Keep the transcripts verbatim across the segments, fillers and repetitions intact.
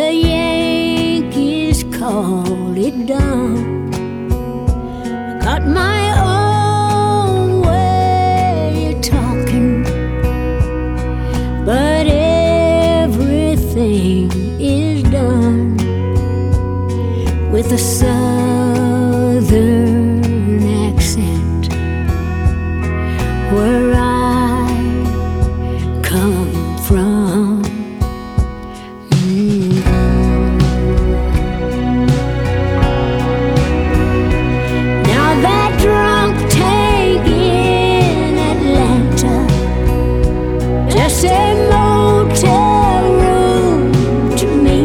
the Yankees called it done. I got my own way of talking, but everything is done with a southern accent where I come from. Mm-hmm. Now that drunk tank in Atlanta, just a motel room to me.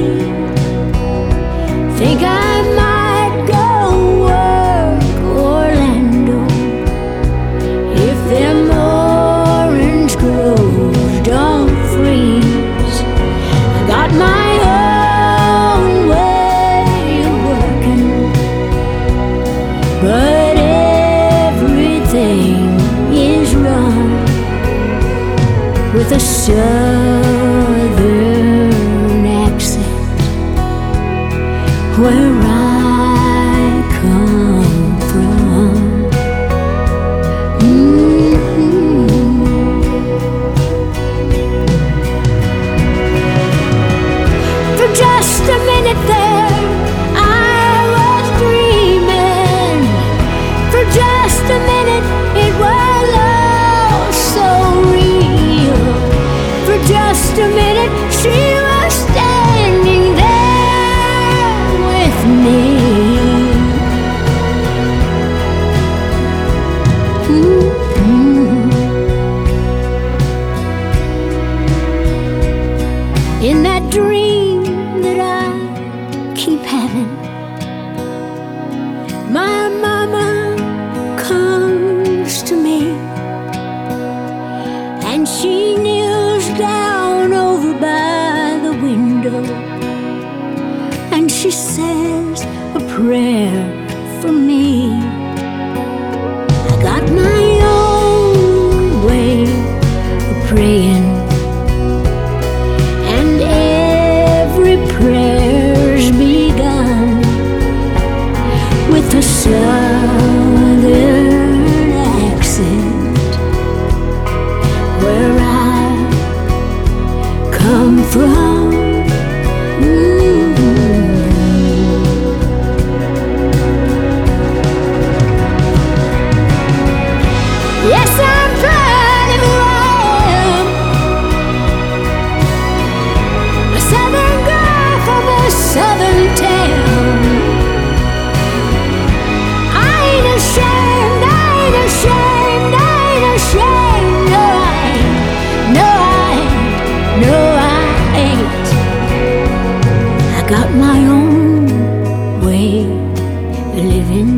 Think I might go work Orlando if them orange groves don't freeze. I got my own way of working, but everything is run with a southern accent where I come from. Mm-hmm. For just a minute there, I was dreaming. For just a minute, it was all so real. For just a minute, she was standing there with me. Mm-hmm. In that dream that I keep having, my mama comes to me, and she kneels down over by the window, and she says a prayer for me. I got my own way of praying, and every prayer's begun with a southern accent where I come from. Mm-hmm. Yes, I'm proud of who I am, a southern girl from a southern town. I ain't ashamed, I ain't ashamed, I ain't ashamed. No, I ain't, no, I ain't, no, I ain't. I got my own way of living,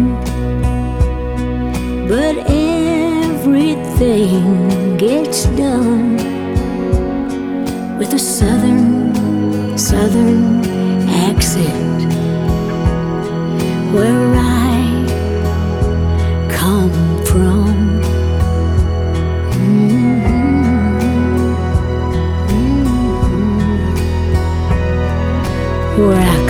but everything gets done with a southern, southern accent where I come from. Mm-hmm. Mm-hmm. Where I